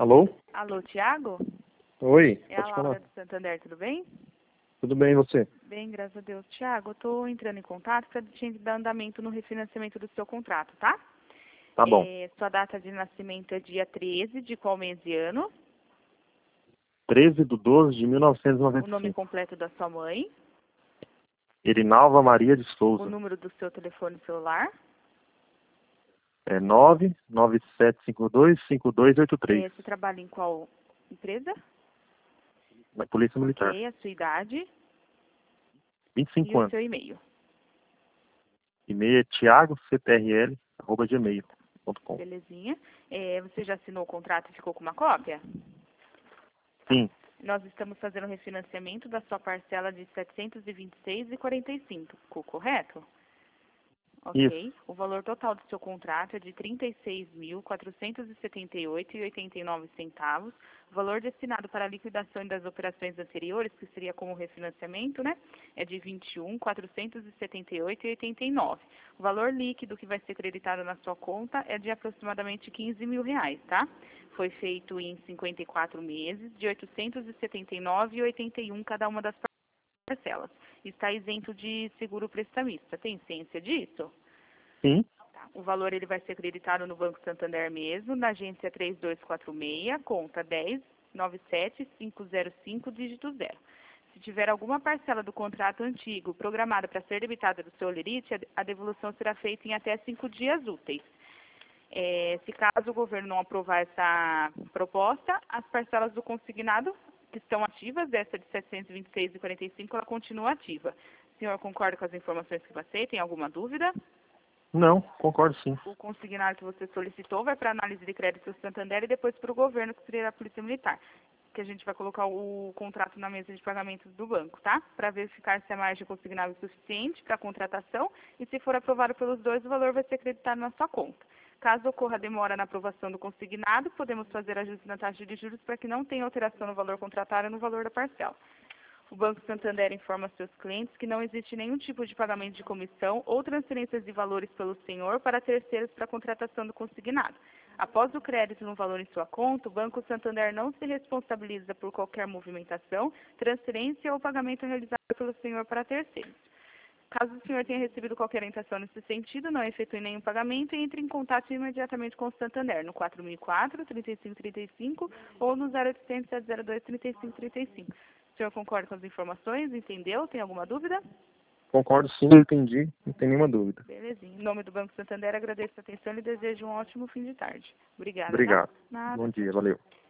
Alô? Alô, Thiago? Oi, É a pode Laura falar. do Santander, tudo bem? Tudo bem, e você? Bem, graças a Deus. Thiago, eu estou entrando em contato para te dar andamento no refinanciamento do seu contrato, tá? Tá bom. Sua data de nascimento é dia 13 de qual mês e ano? 13/12 de O nome 1995. completo da sua mãe? Irinalva Maria de O Souza. número do seu telefone celular? É 997525283. Você trabalha em qual empresa? Na Polícia Militar. Ok, a sua idade 25 e o anos. seu e-mail. E-mail é thiagoctRL@gmail.com. Belezinha. Você já assinou o contrato e ficou com uma cópia? Sim, Nós estamos fazendo o refinanciamento da sua parcela de R$ 726,45, correto? Ok. isso. O valor total do seu contrato é de R$ 36.478,89. O valor destinado para a liquidação das operações anteriores, que seria como refinanciamento, né, é de R$ 21.478,89. O valor líquido que vai ser creditado na sua conta é de aproximadamente R$ 15 mil, tá? Foi feito em 54 meses, de R$ 879,81 cada uma das parcelas. Está isento de seguro prestamista. Tem ciência disso? Sim, Tá. O valor ele vai ser creditado no Banco Santander mesmo, na agência 3246, conta 1097-505, dígito 0. Se tiver alguma parcela do contrato antigo programada para ser debitada do seu Olerite, a devolução será feita em até 5 dias úteis. Se caso o governo não aprovar essa proposta, as parcelas do consignado que estão ativas, essa de R$ 726,45, ela continua ativa. O senhor concorda com as informações que passei? Tem alguma dúvida? não, concordo sim. O consignado que você solicitou vai para análise de crédito do Santander e depois para o governo, que seria a Polícia Militar, que a gente vai colocar o contrato na mesa de pagamentos do banco, tá? Para verificar se a margem consignada é suficiente para a contratação e, se for aprovado pelos dois, o valor vai ser acreditado na sua conta. Caso ocorra demora na aprovação do consignado, podemos fazer ajuste na taxa de juros para que não tenha alteração no valor contratado e no valor da parcela. O Banco Santander informa seus clientes que não existe nenhum tipo de pagamento de comissão ou transferências de valores pelo senhor para terceiros para a contratação do consignado. Após o crédito no valor em sua conta, o Banco Santander não se responsabiliza por qualquer movimentação, transferência ou pagamento realizado pelo senhor para terceiros. Caso o senhor tenha recebido qualquer orientação nesse sentido, não efetue nenhum pagamento e entre em contato imediatamente com o Santander no 4004-3535 ou no 0800 702 3535. O senhor concorda com as informações? Entendeu? Tem alguma dúvida? Concordo sim, entendi, não tem nenhuma dúvida. Belezinha. Em nome do Banco Santander, agradeço a atenção e desejo um ótimo fim de tarde. Obrigada, tá? Obrigado. Nada. Bom dia, valeu.